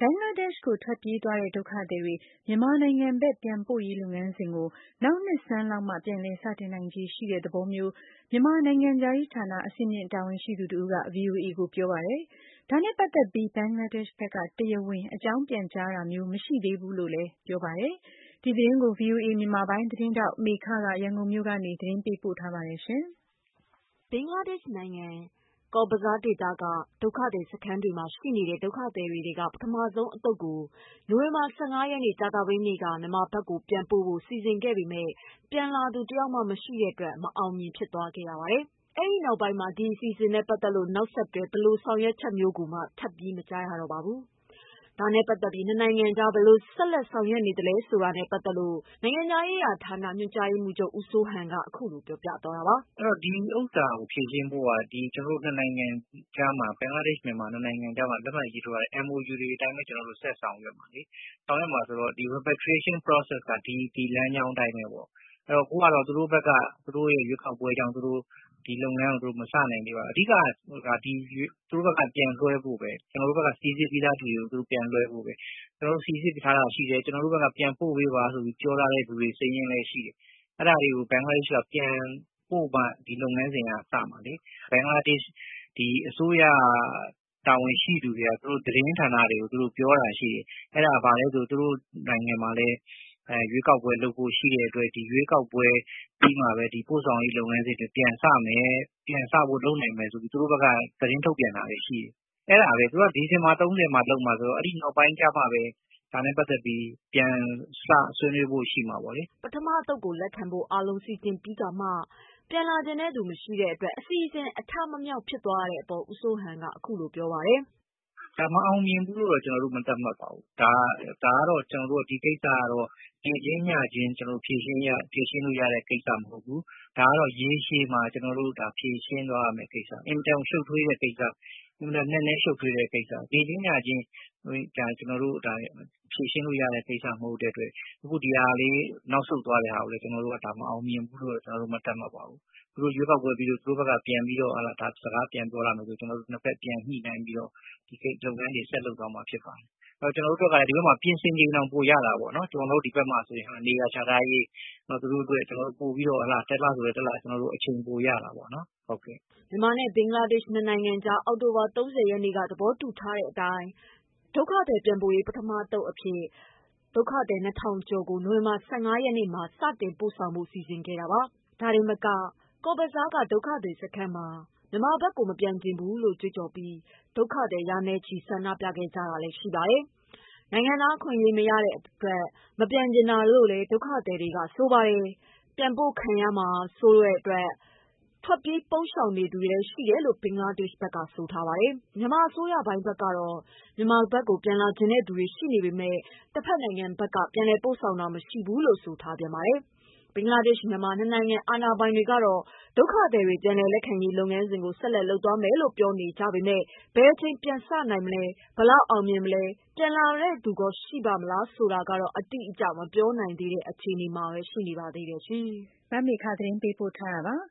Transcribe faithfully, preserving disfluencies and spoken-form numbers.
ဘင်္ဂလားဒေ့ရှ်ကိုထွက်ပြေးသွားတဲ့ဒုက္ခသည်တွေမြန်မာနိုင်ငံဘက်ပြန်ပို့ရေးလုပ်ငန်းစဉ်ကိုနောက်နှစ်ဆန်းလောက်မှပြန်လည်စတင်နိုင်ခြေရှိတဲ့သဘောမျိုးမြန်မာနိုင်ငံခြားရေးဌာနအဆင့်မြင့်တာဝန်ရှိသူတဦးက ဗွီအိုအေကိုပြောပါတယ်။ဒါနဲ့ပတ်သက်ပြီးဘင်္ဂလားဒေ့ရှ်ဘက်ကတရားဝင်အကြောင်းပြန်ကြားတာမျိုးမရှိသေးဘူးလို့လည်းပြောပါတယ်။ဒီသတင်းကို ဗွီအိုအေမြန်မာပိုင်းသတင်းထောက်မေခကရန်ကုန်မြို့ကနေသတင်းပေးပို့ထားပါတယ်ရှင်။ ဘင်္ဂလားဒေ့ရှ်နိုင်ငံကော့ဘဇားဒေသကဒုက္ခသည်စခန်းတွေမှာရှိနေတဲ့ဒုက္ခသည်တွေထဲကပထမဆုံးအသုတ်ကိုနိုဝင်ဘာ၁၅ရက်နေ့ကြာသပတေးနေ့ကမြန်မာဘက်ကိုပြန်ပို့ဖို့စီစဉ်ခဲ့ပေမဲ့ပြန်လာသူတယောက်မှမရှိတဲ့အတွက်မအောင်မြင်ဖြစ်သွားခဲ့ရပါတယ်။အဲဒီနောက်ပိုင်းမှာဒီအစီအစဉ်နဲ့ပတ်သက်လို့နောက်ဆက်တွဲဘယ်လိုဆောင်ရွက်ချက်မျိုးကိုမှထပ်ပြီးမကြားရတော့ပါဘူး။ဒါနဲ့ပတ်သက်ပြီးနှစ်နိုင်ငံကြားဘယ်လိုဆက်လက်ဆောင်ရွက်နေသလဲဆိုတာနဲ့ပတ်သက်လို့နိုင်ငံခြားရေးဌာနညွှန်ကြားရေးမှူးချုပ်ဦးစိုးဟန်ကအခုလိုပြောပြသွားတာပါ။အဲ့တော့ဒီဥစ္စာကိုဖြည့်ရှင်းဖို့ကဒီကျွန်တော်တို့နှစ်နိုင်ငံကြားမှာဘင်္ဂလားဒေ့ရှ်မြန်မာနှစ်နိုင်ငံကြားမှာလက်မှတ်ရေးထိုးရတဲ့ M O U တွေအတိုင်းပဲကျွန်တော်တို့ဆက်ဆောင်ရွက်မှာလေ။ဆောင်ရွက်မှာဆိုတော့ဒီ repatriation process ကဒီဒီလမ်းကြောင်းအတိုင်းပဲပေါ့။အဲ့တော့ခုကတော့သူတို့ဘက်ကသူတို့ရဲ့ရွေးကောက်ပွဲကြောင့်သူတို့ဒီလုပ်ငန်းကိုသူတို့မစနိုင်သေးပါဘူး။အဓိကကဒီသူတို့ဘက်ကပြန်လွှဲဖို့ပဲကျွန်တော်တို့ဘက်ကစီစစ်ပြီးသားသူတွေကိုသူတို့ပြန်လွှဲဖို့ပဲကျွန်တော်တို့စီစစ်ထားတာရှိတယ်ကျွန်တော်တို့ဘက်ကပြန်ပို့ပေးပါဆိုပြီးပြောထားတဲ့သူတွေစိတ်ရင်းလည်းရှိတယ်။အဲ့ဒါတွေကိုဘင်္ဂလားဒေ့ရှ်ကပြန်ပို့မှဒီလုပ်ငန်းစဉ်ကစမှာလေဘင်္ဂလားဒေ့ရှ်ဒီအစိုးရတာဝန်ရှိသူတွေကသူတို့သတင်းဌာနတွေကိုသူတို့ပြောတာရှိတယ်။အဲ့ဒါဘာလဲဆိုသူတို့နိုင်ငံမှာလည်းအဲရွေးကောက်ပွဲလုပ်ဖို့ရှိတဲ့အတွက်ဒီရွေးကောက်ပွဲပြီးမှပဲဒီပို့ဆောင်ရေးလုပ်ငန်းစဉ်တွေပြန်စမယ်ပြန်စဖို့လုပ်နိုင်မယ်ဆိုပြီးသူတို့ဘက်ကသတင်းထုတ်ပြန်တာလည်းရှိတယ်။အဲ့ဒါပဲသူကဒီဇင်ဘာ၃၀မှာလုပ်မှာဆိုတော့အဲ့ဒီနောက်ပိုင်းကျမှပဲဒါနဲ့ပတ်သက်ပြီးပြန်စဆွေးနွေးဖို့ရှိမှာပေါ့လေပထမအသုတ်ကိုလက်ခံဖို့အားလုံးစီစဉ်ပြီးကမှပြန်လာခြင်းတဲ့သူမရှိတဲ့အတွက်အစီအစဉ်အထမမြောက်ဖြစ်သွားတဲ့အပေါ်ဦးစိုးဟန်ကအခုလိုပြောပါတယ်။ဒါမအောင်မြင်ဘူးလို့တော့ကျွန်တော်တို့မသတ်မှတ်ပါဘူး။ဒါဒါကတော့ကျွန်တော်တို့ဒီကိစ္စကတော့ဒီချင်းညချင်းကျွန်တော်ဖြည့်ရှင်းရဖြည့်ရှင်းလို့ရတဲ့ကိစ္စမဟုတ်ဘူး။ဒါကတော့ရေရှည်မှာကျွန်တော်တို့ဒါဖြည့်ရှင်းသွားရမယ့်ကိစ္စ။အင်တန်ရှုပ်ထွေးတဲ့ကိစ္စ။နည်းနည်းနဲ့ရှုပ်ထွေးတဲ့ကိစ္စ။ဒီချင်းညချင်းဒါကျွန်တော်တို့ဒါဖြည့်ရှင်းလို့ရတဲ့ကိစ္စမဟုတ်တဲ့အတွက်အခုဒီဟာလေးနောက်ဆုတ်သွားတဲ့ဟာကိုလည်းကျွန်တော်တို့ကဒါမအောင်မြင်ဘူးလို့ကျွန်တော်တို့မသတ်မှတ်ပါဘူး။သူတို့ရွေးကောက်ပွဲပြီးတော့သူတို့ဘက်ကပြန်ပြီးတော့ဟာလာဒါစကားပြန်ပြောလာမယ်ဆိုကျွန်တော်တို့နှစ်ဖက်ပြန်ညှိနှိုင်းပြီးတော့ဒီကိစ္စလုပ်ငန်းတွေဆက်လုပ်သွားမှာဖြစ်ပါတယ်။အဲတော့ကျွန်တော်တို့ဘက်ကလည်းဒီဘက်မှာပြင်ဆင်ချိန်တောင်ပို့ရတာပေါ့နော်။ကျွန်တော်တို့ဒီဘက်မှာဆိုရင်နေရာချထားရေးတော့သူတို့အတွက်ကျွန်တော်တို့ပို့ပြီးတော့ဟာလာတက်လာဆိုတဲ့တက်လာကျွန်တော်တို့အချိန်ပိုရတာပေါ့နော်။ဟုတ်ကဲ့။မြန်မာနဲ့ဘင်္ဂလားဒေ့ရှ်နှစ်နိုင်ငံကြားအောက်တိုဘာ၃၀ရက်နေ့ကသဘောတူထားတဲ့အတိုင်းဒုက္ခသည်ပြန်ပို့ရေးပထမသုတ်အဖြစ်ဒုက္ခသည်နှစ်ထောင်ကျော်ကိုနိုဝင်ဘာ၁၅ရက်နေ့မှာစတင်ပို့ဆောင်ဖို့စီစဉ်ခဲ့တာပါ။ဒါတင်မကကော့ဘဇားကဒုက္ခသည်စခန်းမှာမြန်မာဘက်ကိုမပြန်ချင်ဘူးလို့ကြွေးကြော်ပြီးဒုက္ခသည်ရာနဲ့ချီဆန္ဒပြခဲ့ကြတာလည်းရှိပါတယ်။နိုင်ငံသားအခွင့်အရေးမရတဲ့အတွက်မပြန်ချင်တာလို့လည်းဒုက္ခသည်တွေကဆိုပါတယ်။ပြန်ပို့ခံရမှာစိုးတဲ့အတွက်ထွက်ပြေးပုန်းရှောင်နေသူတွေလည်းရှိတယ်လို့ဘင်္ဂလားဒေ့ရှ်ဘက်ကဆိုထားပါတယ်။မြန်မာအစိုးရပိုင်းဘက်ကတော့မြန်မာဘက်ကိုပြန်လာချင်တဲ့သူတွေရှိနေပေမဲ့တစ်ဖက်နိုင်ငံဘက်ကပြန်လည်ပို့ဆောင်တာမရှိဘူးလို့ဆိုထားပြန်ပါတယ်။ဘင်္ဂလားဒေ့ရှ်မြန်မာနှစ်နိုင်ငံအာဏာပိုင်တွေကတော့ဒုက္ခသည်တွေပြန်လည်လက်ခံရေးလုပ်ငန်းစဉ်ကိုဆက်လက်လုပ်သွားမယ်လို့ပြောနေကြပေမဲ့ဘယ်အချိန်ပြန်စနိုင်မလဲဘယ်လောက်အောင်မြင်မလဲပြန်လာတဲ့သူကရှိပါမလားဆိုတာကတော့အတိအကျမပြောနိုင်သေးတဲ့အခြေအနေမှာပဲရှိနေပါသေးတယ်ရှင်။မမေခသတင်းပေးပို့ထားတာပါ။